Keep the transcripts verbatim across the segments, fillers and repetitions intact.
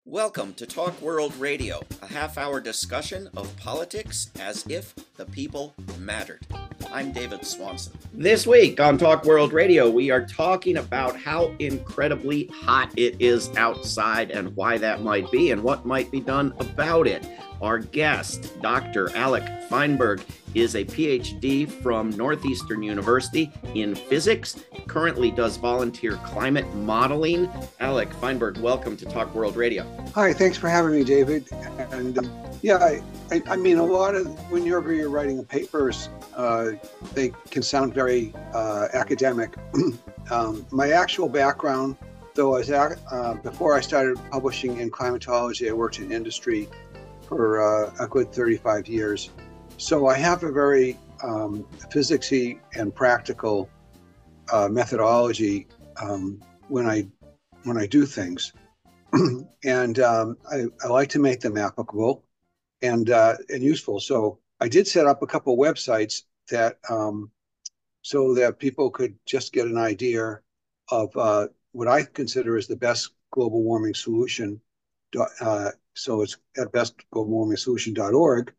Welcome to Talk World Radio, a half-hour discussion of politics as if the people mattered. I'm David Swanson. This week on Talk World Radio, we are talking about how incredibly hot it is outside and why that might be and what might be done about it. Our guest, Doctor Alec Feinberg, is a P H D from Northeastern University in physics, currently does volunteer climate modeling. Alec Feinberg, welcome to Talk World Radio. Hi, thanks for having me, David. And um, yeah, I, I, I mean, a lot of, whenever you're writing papers, uh, they can sound very uh, academic. um, my actual background, though, is uh, before I started publishing in climatology, I worked in industry for uh, a good thirty-five years. So I have a very um, physicsy and practical uh, methodology um, when I when I do things, and um, I, I like to make them applicable and uh, and useful. So I did set up a couple websites that um, so that people could just get an idea of uh, what I consider is the best global warming solution. Uh, so it's at best global warming solution dot org.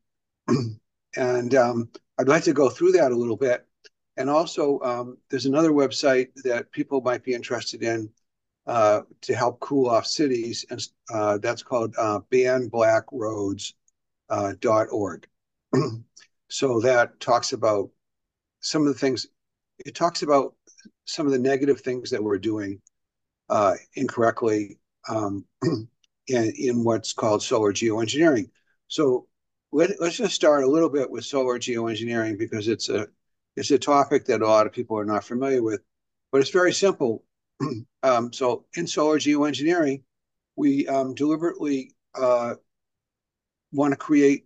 And um, I'd like to go through that a little bit. And also, um, there's another website that people might be interested in uh, to help cool off cities, and uh, that's called uh, ban black roads dot org. So that talks about some of the things, it talks about some of the negative things that we're doing uh, incorrectly um, in, in what's called solar geoengineering. So Let, let's just start a little bit with solar geoengineering because it's a it's a topic that a lot of people are not familiar with, but it's very simple. um, so in solar geoengineering, we um, deliberately uh, want to create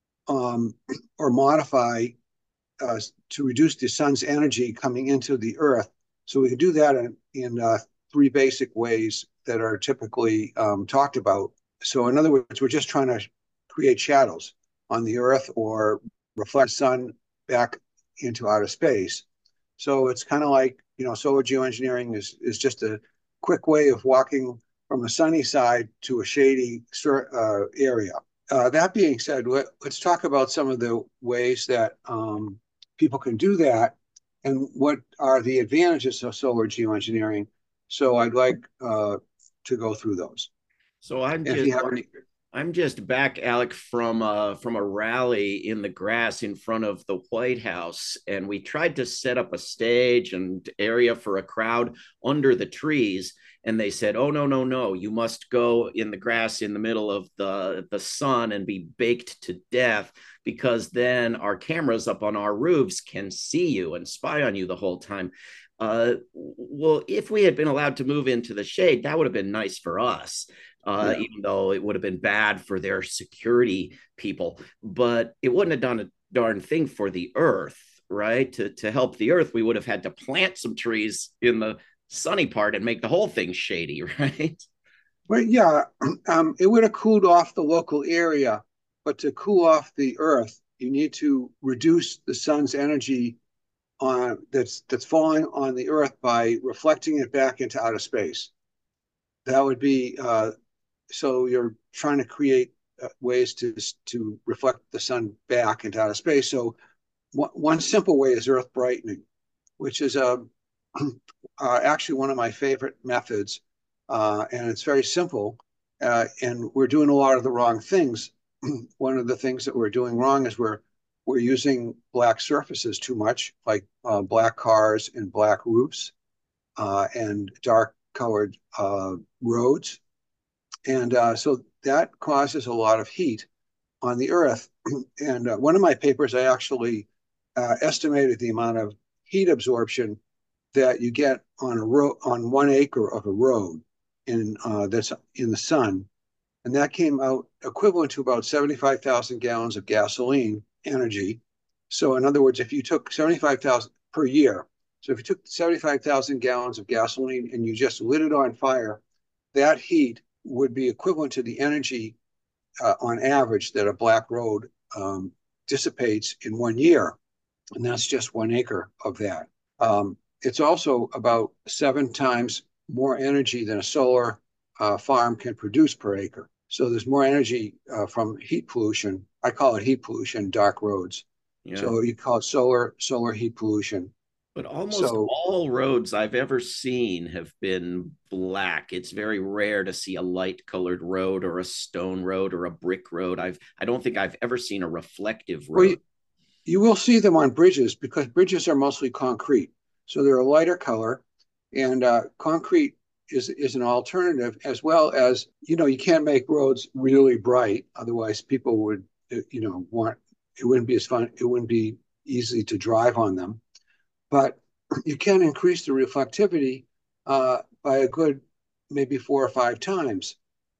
um, or modify uh, to reduce the sun's energy coming into the Earth. So we can do that in, in uh, three basic ways that are typically um, talked about. So in other words, we're just trying to create shadows on the Earth or reflect the sun back into outer space. So it's kind of like, you know, solar geoengineering is, is just a quick way of walking from a sunny side to a shady uh, area. Uh, that being said, let, let's talk about some of the ways that um, people can do that and what are the advantages of solar geoengineering. So I'd like uh, to go through those. So I'm just... If you have any... I'm just back, Alec, from uh, from a rally in the grass in front of the White House, and we tried to set up a stage and area for a crowd under the trees, and they said, "Oh no, no, no! You must go in the grass in the middle of the the sun and be baked to death, because then our cameras up on our roofs can see you and spy on you the whole time." Uh, well, if we had been allowed to move into the shade, that would have been nice for us. Uh, yeah. Even though it would have been bad for their security people, but it wouldn't have done a darn thing for the Earth, right? To, to help the Earth, we would have had to plant some trees in the sunny part and make the whole thing shady, right? Well, yeah, um, it would have cooled off the local area, but to cool off the Earth, you need to reduce the sun's energy on that's that's falling on the Earth by reflecting it back into outer space. That would be uh, so you're trying to create uh, ways to to reflect the sun back into outer space. So one, one simple way is Earth brightening, which is a uh, uh, actually one of my favorite methods, uh, and it's very simple. Uh, and we're doing a lot of the wrong things. One of the things that we're doing wrong is we're we're using black surfaces too much, like uh, black cars and black roofs, uh, and dark colored uh, roads. And uh, so that causes a lot of heat on the Earth. And uh, one of my papers, I actually uh, estimated the amount of heat absorption that you get on a road, on one acre of a road in uh, that's in the sun. And that came out equivalent to about seventy-five thousand gallons of gasoline energy. So in other words, if you took seventy-five thousand per year, so if you took seventy-five thousand gallons of gasoline and you just lit it on fire, that heat would be equivalent to the energy uh, on average that a black road um, dissipates in one year. And that's just one acre of that. Um, it's also about seven times more energy than a solar uh, farm can produce per acre. So there's more energy uh, from heat pollution. I call it heat pollution, dark roads. Yeah. So you call it solar solar heat pollution. But almost So all roads I've ever seen have been black. It's very rare to see a light colored road or a stone road or a brick road. I've I don't think I've ever seen a reflective well, road. you, you will see them on bridges because bridges are mostly concrete. So they're a lighter color, and uh, concrete is is an alternative, as well as, you know, you can't make roads really bright, otherwise people would, uh, you know, want, it wouldn't be as fun, it wouldn't be easy to drive on them. But you can increase the reflectivity uh, by a good maybe four or five times.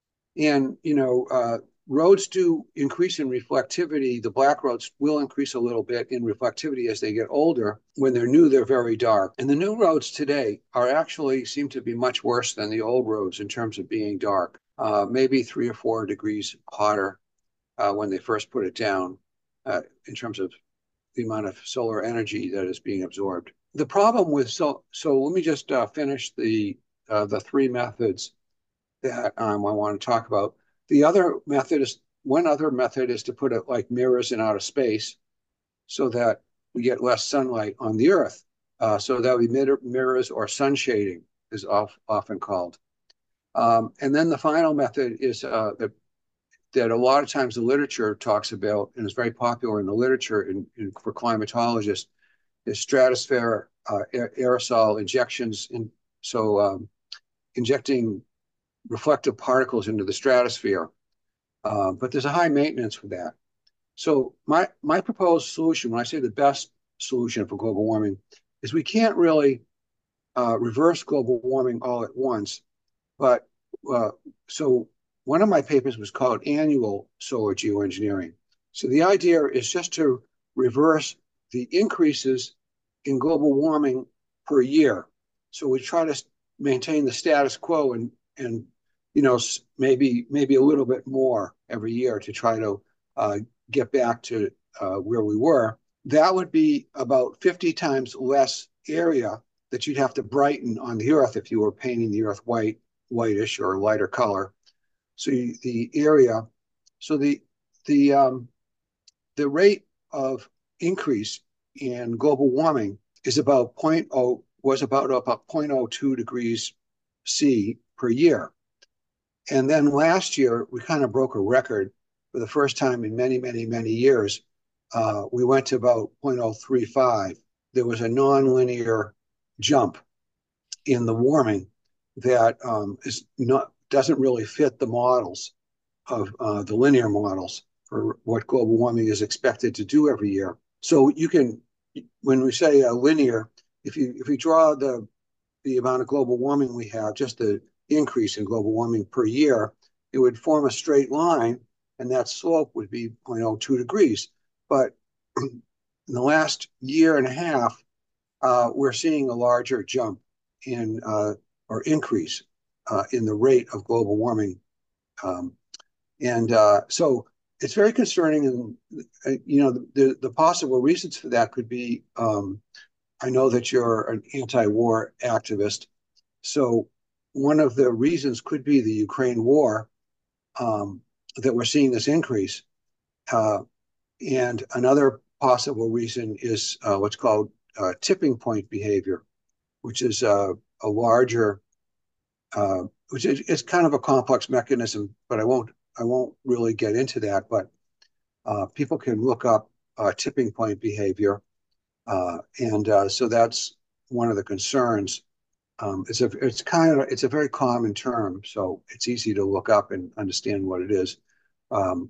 And, you know, uh, roads do increase in reflectivity. The black roads will increase a little bit in reflectivity as they get older. When they're new, they're very dark. And the new roads today are actually seem to be much worse than the old roads in terms of being dark, uh, maybe three or four degrees hotter uh, when they first put it down uh, in terms of the amount of solar energy that is being absorbed. The problem with, so, so let me just uh, finish the, uh, the three methods that um, I want to talk about. The other method is, one other method is to put it like mirrors in outer space so that we get less sunlight on the Earth. Uh, so that would be mirrors, or sun shading is off, often called. Um, and then the final method is uh, that, that a lot of times the literature talks about, and is very popular in the literature in, in, for climatologists, is stratosphere uh, aerosol injections. In, so um, injecting reflective particles into the stratosphere. Uh, but there's a high maintenance for that. So my, my proposed solution, when I say the best solution for global warming, is we can't really uh, reverse global warming all at once. But uh, so one of my papers was called Annual Solar Geoengineering. So the idea is just to reverse the increases in global warming per year. So we try to maintain the status quo and, and you know, maybe maybe a little bit more every year to try to uh, get back to uh, where we were. That would be about fifty times less area that you'd have to brighten on the Earth if you were painting the Earth white, whitish, or lighter color. So you, the area, so the the um, the rate of increase in global warming is about zero point zero was about about zero point zero two degrees C per year. And then last year, we kind of broke a record for the first time in many, many, many years. Uh, we went to about zero point zero three five. There was a nonlinear jump in the warming that um, is not doesn't really fit the models of uh, the linear models for what global warming is expected to do every year. So you can, when we say uh, linear, if you if you draw the the amount of global warming we have, just the increase in global warming per year, it would form a straight line, and that slope would be zero point zero two degrees. But in the last year and a half, uh, we're seeing a larger jump in uh, or increase uh, in the rate of global warming. Um, and uh, so it's very concerning. And, uh, you know, the, the possible reasons for that could be, um, I know that you're an anti-war activist. So one of the reasons could be the Ukraine war, um, that we're seeing this increase. Uh, and another possible reason is uh, what's called uh, tipping point behavior, which is uh, a larger, uh, which is it's kind of a complex mechanism, but I won't I won't really get into that. But uh, people can look up uh, tipping point behavior, uh, and uh, so that's one of the concerns. Um, it's a it's kind of it's a very common term, so it's easy to look up and understand what it is. Um,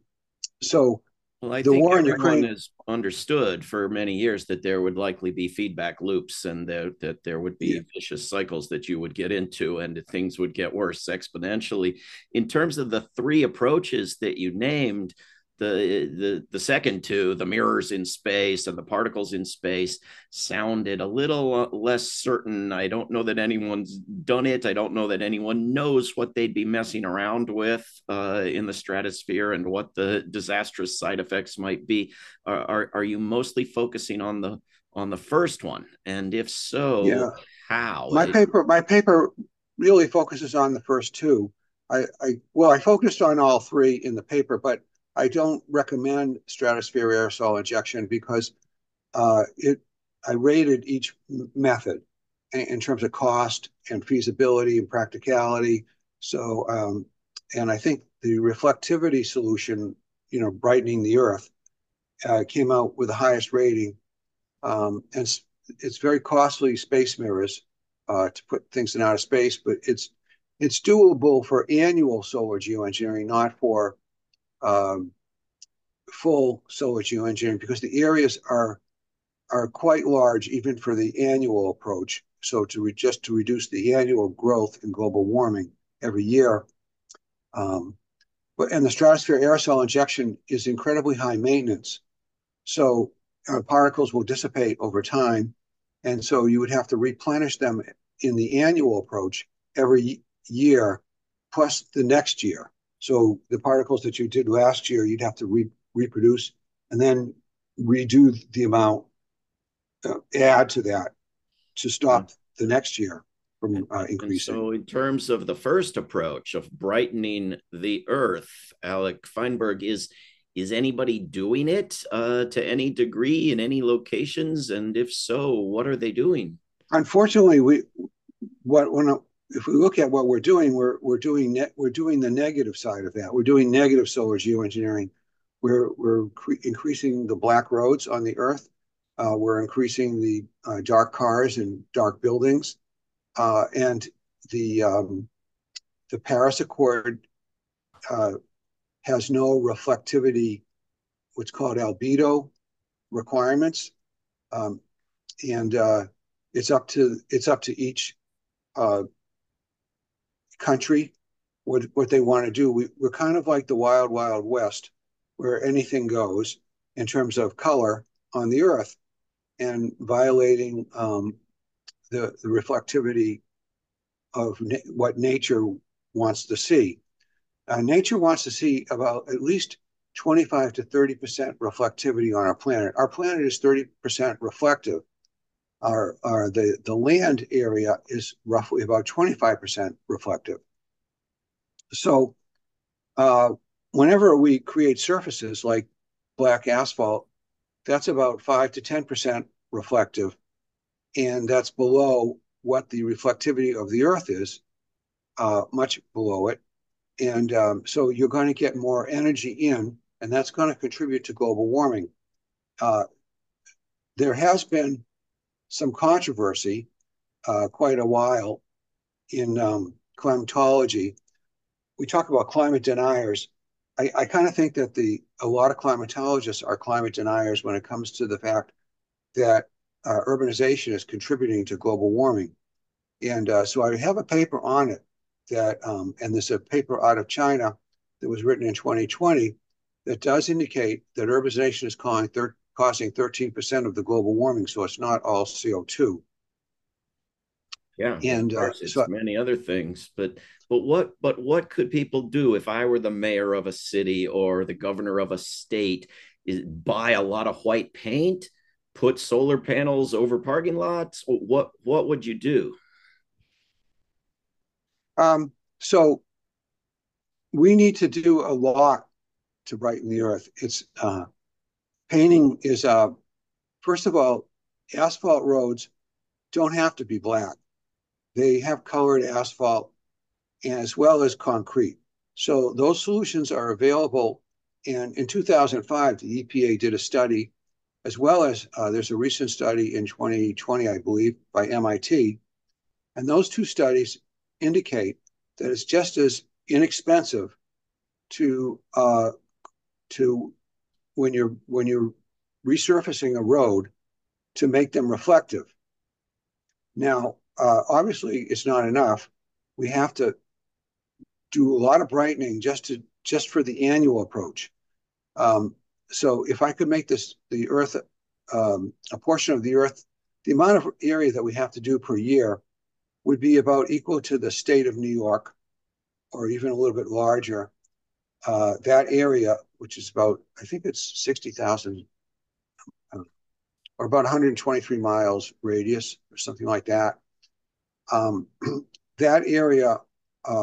so Well, I the think war in everyone Ukraine, has understood for many years that there would likely be feedback loops and there, that there would yeah, be vicious cycles that you would get into and things would get worse exponentially. In terms of the three approaches that you named, the, the the second two, the mirrors in space and the particles in space, sounded a little less certain. I don't know that anyone's done it. I don't know that anyone knows what they'd be messing around with uh, in the stratosphere and what the disastrous side effects might be. Are, are are you mostly focusing on the on the first one? And if so, yeah. how? My paper my paper really focuses on the first two. I, I well, I focused on all three in the paper, but I don't recommend stratosphere aerosol injection because uh, it I rated each method in, in terms of cost and feasibility and practicality. So, um, and I think the reflectivity solution, you know, brightening the Earth, uh, came out with the highest rating. Um, and it's, it's very costly space mirrors uh, to put things in outer space, but it's it's doable for annual solar geoengineering, not for um, full solar geoengineering, because the areas are are quite large even for the annual approach. So to re- just to reduce the annual growth in global warming every year, um, but and the stratosphere aerosol injection is incredibly high maintenance. So uh, particles will dissipate over time, and so you would have to replenish them in the annual approach every year, plus the next year. So the particles that you did last year, you'd have to re- reproduce and then redo the amount, uh, add to that to And, stop the next year from and, uh, and increasing. so, in terms of the first approach of brightening the Earth, Alec Feinberg, is is anybody doing it uh, to any degree in any locations? And if so, what are they doing? Unfortunately, we what when if we look at what we're doing, we're we're doing net, we're doing the negative side of that. We're doing negative solar geoengineering. We're we're cre- increasing the black roads on the Earth. Uh, we're increasing the uh, dark cars and dark buildings, uh, and the um, the Paris Accord uh, has no reflectivity, what's called albedo requirements, um, and uh, it's up to it's up to each uh, country what what they want to do. We, we're kind of like the wild wild west, where anything goes in terms of color on the Earth, and violating um, the the reflectivity of na- what nature wants to see. Uh, nature wants to see about at least twenty-five to thirty percent reflectivity on our planet. Our planet is thirty percent reflective. Our, our the, the land area is roughly about twenty-five percent reflective. So uh, whenever we create surfaces like black asphalt, that's about five to ten percent reflective, and that's below what the reflectivity of the Earth is, uh, much below it. And um, so you're going to get more energy in, and that's going to contribute to global warming. Uh, there has been some controversy uh, quite a while in um, climatology. We talk about climate deniers. I, I kind of think that the a lot of climatologists are climate deniers when it comes to the fact that uh, urbanization is contributing to global warming. And uh, so I have a paper on it that, um, and there's a paper out of China that was written in twenty twenty that does indicate that urbanization is causing, thir- causing thirteen percent of the global warming. So it's not all C O two. Yeah, of And uh, course, it's so many other things, but but what but what could people do if I were the mayor of a city or the governor of a state? Is buy a lot of white paint, put solar panels over parking lots? What what would you do? um, so we need to do a lot to brighten the earth. It's uh, painting is uh, first of all, asphalt roads don't have to be black. They have colored asphalt as well as concrete. So those solutions are available. And in two thousand five, the E P A did a study, as well as uh, there's a recent study in twenty twenty, I believe, by M I T. And those two studies indicate that it's just as inexpensive to uh, to when you're when you're resurfacing a road to make them reflective. Now, uh, obviously, it's not enough. We have to do a lot of brightening just to just for the annual approach. Um, so, if I could make this the Earth um, a portion of the Earth, the amount of area that we have to do per year would be about equal to the state of New York, or even a little bit larger. Uh, that area, which is about, I think it's sixty thousand, uh, or about one hundred twenty-three miles radius, or something like that. Um, that area uh,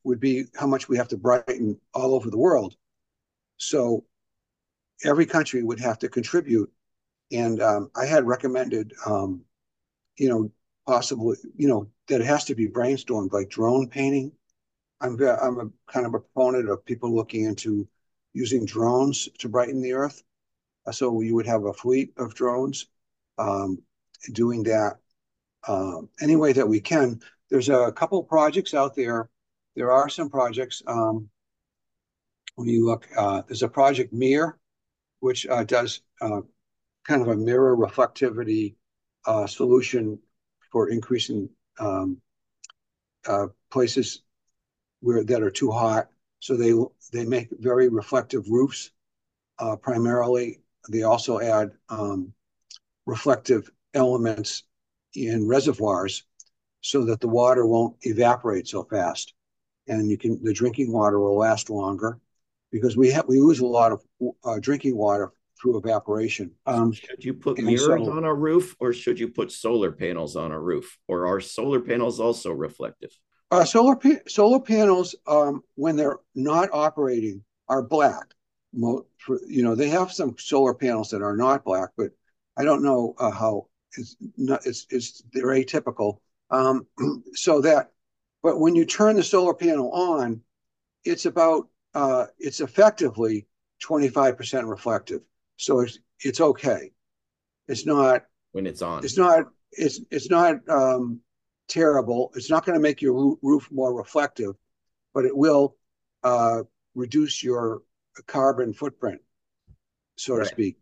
would be how much we have to brighten all over the world. So every country would have to contribute. And um, I had recommended, um, you know, possibly, you know, that it has to be brainstormed, like drone painting. I'm I'm a kind of a proponent of people looking into using drones to brighten the earth. So you would have a fleet of drones um, doing that uh, any way that we can. There's a couple of projects out there. There are some projects. Um, when you look, uh, there's a project MIR, which uh, does uh, kind of a mirror reflectivity uh, solution for increasing um, uh, places where that are too hot. So they they make very reflective roofs. Uh, primarily, they also add um, reflective elements in reservoirs so that the water won't evaporate so fast, and you can the drinking water will last longer because we have we lose a lot of uh, drinking water through evaporation. Um, should you put and mirrors so, on a roof, or should you put solar panels on a roof, or are solar panels also reflective? Uh, solar pa- solar panels, um, when they're not operating, are black. Mo- for, you know, they have some solar panels that are not black, but I don't know uh, how it's not. It's it's they're atypical. Um, so that, but when you turn the solar panel on, it's about uh, it's effectively twenty-five percent reflective. So it's it's okay. It's not When it's on. it's not it's it's not um, terrible. It's not going to make your roof more reflective, but it will uh, reduce your carbon footprint, so to Right. speak.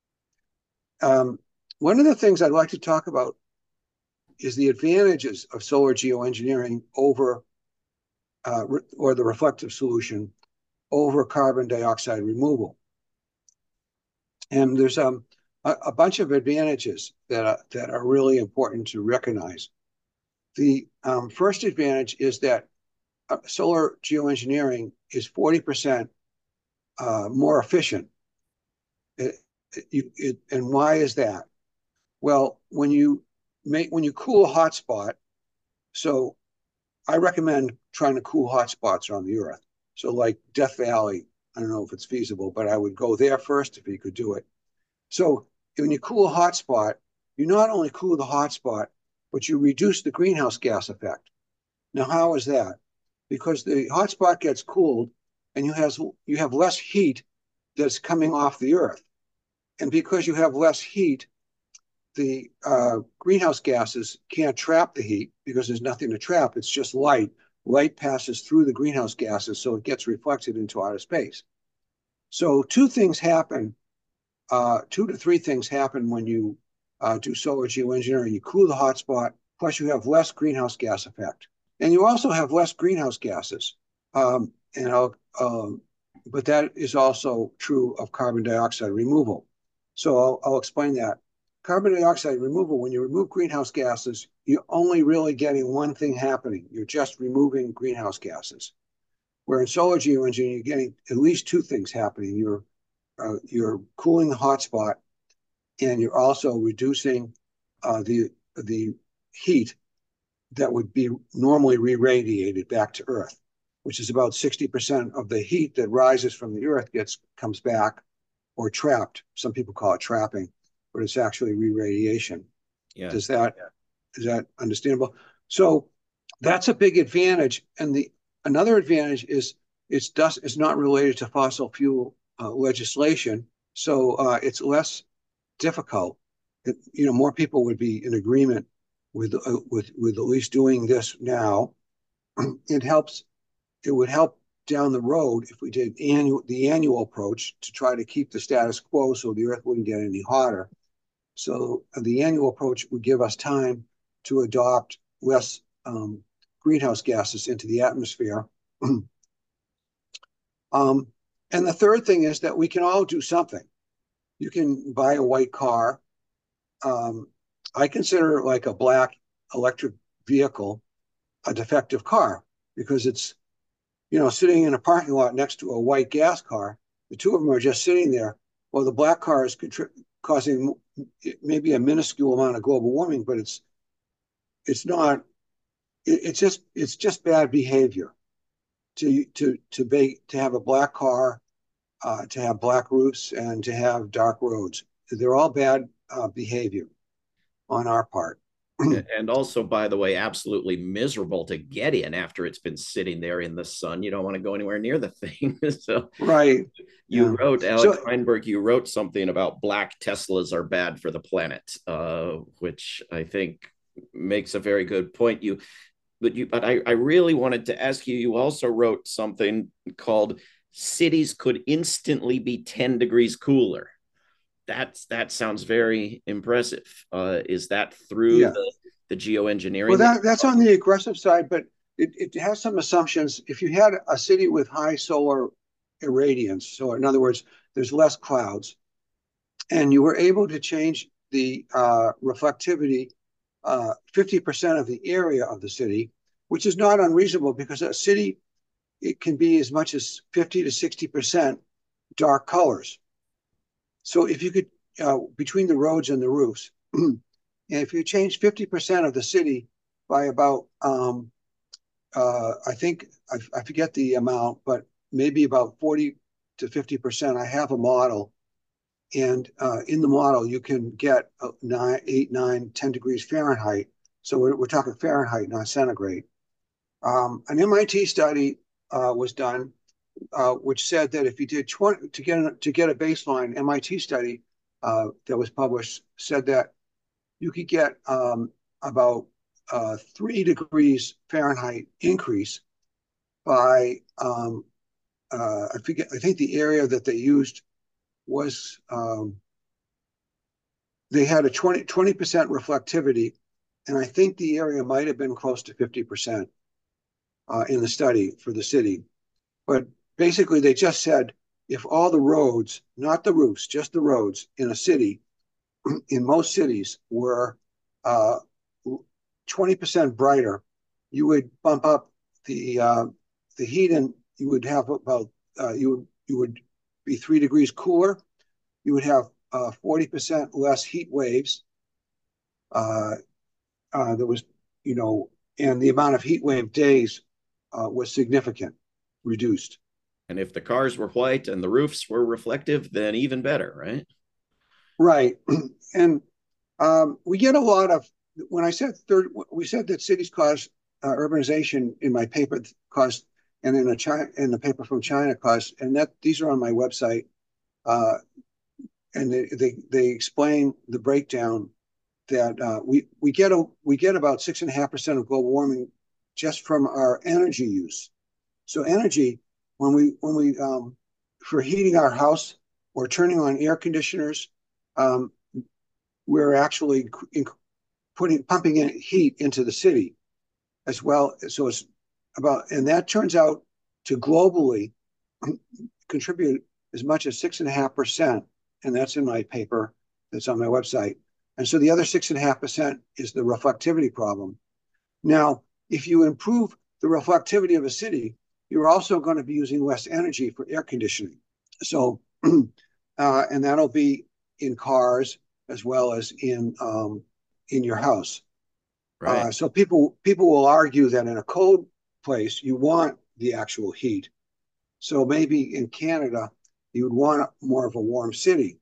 Um, one of the things I'd like to talk about is the advantages of solar geoengineering over, uh, or the reflective solution over carbon dioxide removal. And there's um, a, a bunch of advantages that are, that are really important to recognize. The um, first advantage is that uh, solar geoengineering is forty percent uh, more efficient. It, it, it, and why is that? Well, when you make when you cool a hotspot, so I recommend trying to cool hotspots on the Earth. So like Death Valley, I don't know if it's feasible, but I would go there first if you could do it. So when you cool a hotspot, you not only cool the hotspot, but you reduce the greenhouse gas effect. Now, how is that? Because the hotspot gets cooled, and you have you have less heat that's coming off the Earth, and because you have less heat, the uh, greenhouse gases can't trap the heat because there's nothing to trap. It's just light. Light passes through the greenhouse gases, so it gets reflected into outer space. So two things happen, uh, two to three things happen when you uh, do solar geoengineering. You cool the hotspot, plus you have less greenhouse gas effect. And you also have less greenhouse gases. Um, and I'll, um, but that is also true of carbon dioxide removal. So I'll, I'll explain that. Carbon dioxide removal, when you remove greenhouse gases, you're only really getting one thing happening. You're just removing greenhouse gases. Where in solar geoengineering, you're getting at least two things happening. You're, uh, you're cooling the hotspot, and you're also reducing uh, the, the heat that would be normally re-radiated back to Earth, which is about sixty percent of the heat that rises from the Earth gets comes back or trapped. Some people call it trapping, but it's actually re-radiation. Yeah. Does that is that understandable? So that's a big advantage. And the another advantage is it's dust is not related to fossil fuel uh, legislation, so uh, it's less difficult. It, you know, more people would be in agreement with uh, with with at least doing this now. It helps. It would help down the road if we did annual the annual approach to try to keep the status quo so the Earth wouldn't get any hotter. So the annual approach would give us time to adopt less um, greenhouse gases into the atmosphere. um, and the third thing is that we can all do something. You can buy a white car. Um, I consider like a black electric vehicle a defective car because it's, you know, sitting in a parking lot next to a white gas car. The two of them are just sitting there. Well, the black car is causing maybe a minuscule amount of global warming, but it's it's not. It, it's just it's just bad behavior. to to to be to have a black car, uh, to have black roofs, and to have dark roads. They're all bad uh, behavior on our part. And also, by the way, absolutely miserable to get in after it's been sitting there in the sun. You don't want to go anywhere near the thing. So Right. you Yeah. wrote, Alec So Feinberg, you wrote something about black Teslas are bad for the planet, uh, which I think makes a very good point. You, but you, but I, I really wanted to ask you, you also wrote something called cities could instantly be ten degrees cooler. That's, that sounds very impressive. Uh, is that through yeah. the, the Well, geoengineering that that that's on the aggressive side, but it, it has some assumptions. If you had a city with high solar irradiance, so in other words, there's less clouds, and you were able to change the uh, reflectivity uh, fifty percent of the area of the city, which is not unreasonable because a city, it can be as much as fifty to sixty percent dark colors. So if you could, uh, between the roads and the roofs, and if you change fifty percent of the city by about, um, uh, I think, I, I forget the amount, but maybe about forty to fifty percent, I have a model. And uh, in the model, you can get uh, nine, eight, nine, ten degrees Fahrenheit. So we're, we're talking Fahrenheit, not centigrade. Um, an M I T study uh, was done, uh, which said that if you did twenty to get a, to get a baseline, M I T study uh, that was published said that you could get um, about uh, three degrees Fahrenheit increase by um, uh, I forget. I think the area that they used was um, they had a twenty percent reflectivity, and I think the area might have been close to fifty percent uh, in the study for the city. But basically, they just said if all the roads, not the roofs, just the roads in a city, in most cities, were uh, twenty percent brighter, you would bump up the uh, the heat, and you would have about uh, you would you would be three degrees cooler. You would have uh, forty percent less heat waves. Uh, uh, there was, you know, and the amount of heat wave days uh, was significant, reduced. and if the cars were white and the roofs were reflective, then even better, right? Right. And um, we get a lot of, when I said third, we said that cities cause uh, urbanization in my paper caused, and in a China, in the paper from China caused, and that these are on my website. Uh, and they, they, they explain the breakdown that uh, we, we get a, we get about six and a half percent of global warming just from our energy use. So energy, when we, when we, um, for heating our house or turning on air conditioners, um, we're actually putting pumping in heat into the city as well. So it's about, and that turns out to globally contribute as much as six and a half percent, and that's in my paper that's on my website. And so the other six and a half percent is the reflectivity problem. Now, if you improve the reflectivity of a city, you're also going to be using less energy for air conditioning. So, uh, and that'll be in cars as well as in um, in your house. Right. Uh, so people people will argue that in a cold place you want the actual heat. So maybe in Canada you would want more of a warm city.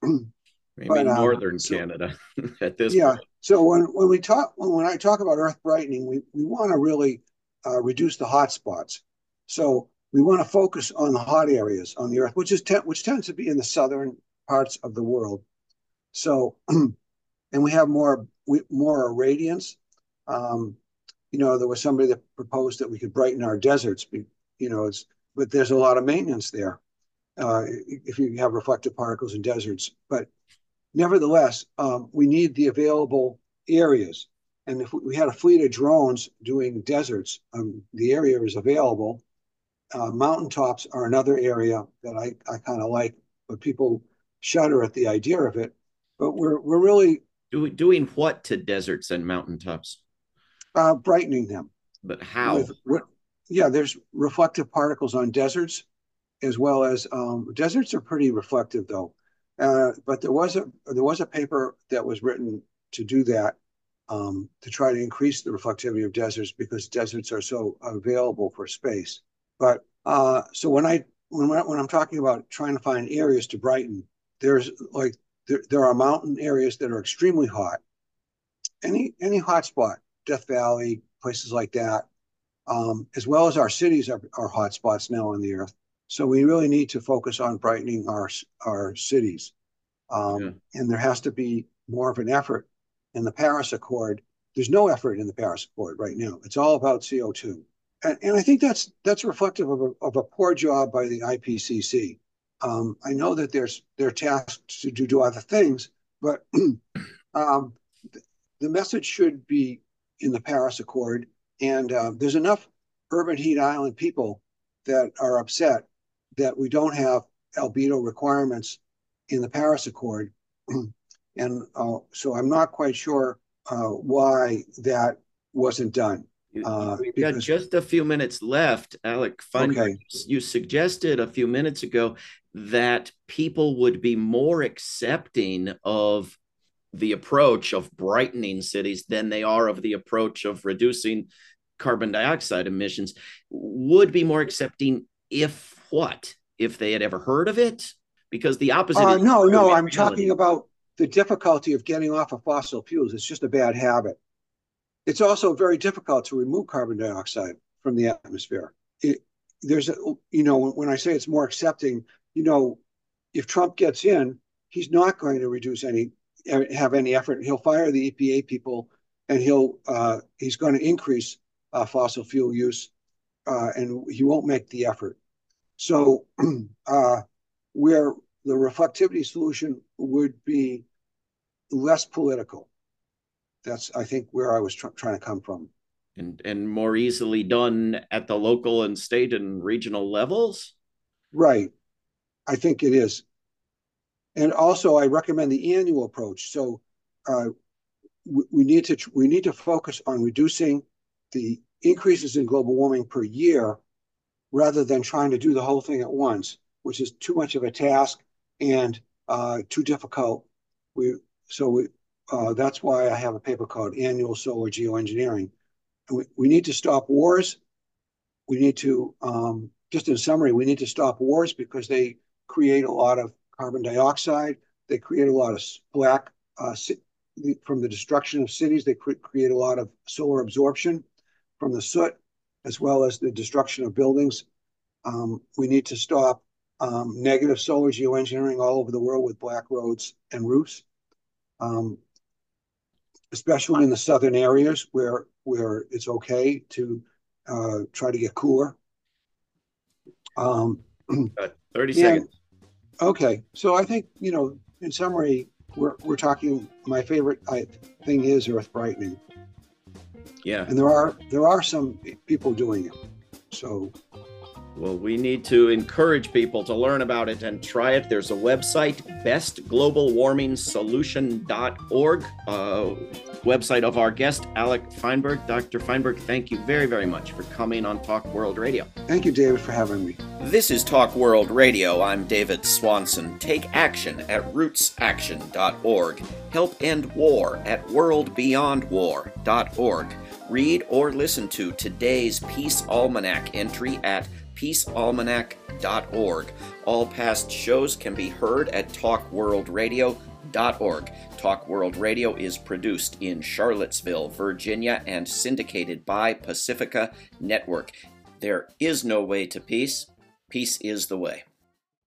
Maybe But um, northern so Canada at this yeah, point. so when when we talk when, when I talk about Earth brightening, we we want to really uh, reduce the hot spots. So we want to focus on the hot areas on the Earth, which is te- which tends to be in the southern parts of the world. So and we have more we, more irradiance. Um, you know, there was somebody that proposed that we could brighten our deserts. You know, it's but there's a lot of maintenance there uh, if you have reflective particles in deserts. But nevertheless, um, we need the available areas. And if we had a fleet of drones doing deserts, um, the area is available. Uh, mountaintops are another area that I, I kind of like, but people shudder at the idea of it. But we're we're really Do, doing what to deserts and mountaintops? uh, brightening them But how? with what? Yeah, there's reflective particles on deserts as well as um, deserts are pretty reflective though. Uh, but there was a there was a paper that was written to do that um, to try to increase the reflectivity of deserts because deserts are so available for space. But uh, so when I when when I'm talking about trying to find areas to brighten, there's like there, there are mountain areas that are extremely hot. Any any hot spot, Death Valley, places like that, um, as well as our cities are, are hot spots now on the earth. So we really need to focus on brightening our our cities, Yeah. um, and there has to be more of an effort in the Paris Accord. There's no effort in the Paris Accord right now. It's all about C O two. And, and I think that's that's reflective of a, of a poor job by the I P C C. Um, I know that there's they're tasked to do, do other things, but um, the message should be in the Paris Accord. And uh, there's enough urban heat island people that are upset that we don't have albedo requirements in the Paris Accord. And uh, so I'm not quite sure uh, why that wasn't done. Uh, We've got because just a few minutes left. Alec Feinberg, okay, you suggested a few minutes ago that people would be more accepting of the approach of brightening cities than they are of the approach of reducing carbon dioxide emissions. Would be more accepting if what? If they had ever heard of it? Because the opposite uh, is no, true no, in I'm reality. talking about the difficulty of getting off of fossil fuels. It's just a bad habit. It's also very difficult to remove carbon dioxide from the atmosphere. It, there's, a, you know, when I say it's more accepting, you know, if Trump gets in, he's not going to reduce any, have any effort. He'll fire the E P A people, and he'll, uh, he's going to increase uh, fossil fuel use, uh, and he won't make the effort. So, uh, where the reflectivity solution would be less political. That's, I think, where I was tr- trying to come from. and and more easily done at the local and state and regional levels. Right. I think it is. And also, I recommend the annual approach. So uh, we, we need to we need to focus on reducing the increases in global warming per year, rather than trying to do the whole thing at once, which is too much of a task and uh, too difficult. We so we uh, that's why I have a paper called Annual Solar Geoengineering. We, we need to stop wars. We need to, um, just in summary, we need to stop wars because they create a lot of carbon dioxide. They create a lot of black, uh, from the destruction of cities. They cre- create a lot of solar absorption from the soot, as well as the destruction of buildings. Um, we need to stop um, negative solar geoengineering all over the world with black roads and roofs, um, especially in the southern areas where where it's okay to uh, try to get cooler. Um, thirty and seconds. okay, so I think, you know, in summary, we're we're talking. My favorite I, thing is earth brightening. Yeah. And there are there are some people doing it. So, well, we need to encourage people to learn about it and try it. There's a website, best global warming solution dot org, uh, website of our guest, Alec Feinberg. Doctor Feinberg, thank you very, very much for coming on Talk World Radio. Thank you, David, for having me. This is Talk World Radio. I'm David Swanson. Take action at roots action dot org. Help end war at world beyond war dot org. Read or listen to today's Peace Almanac entry at peace almanac dot org. All past shows can be heard at talk world radio dot org. Talk World Radio is produced in Charlottesville, Virginia, and syndicated by Pacifica Network. There is no way to peace. Peace is the way.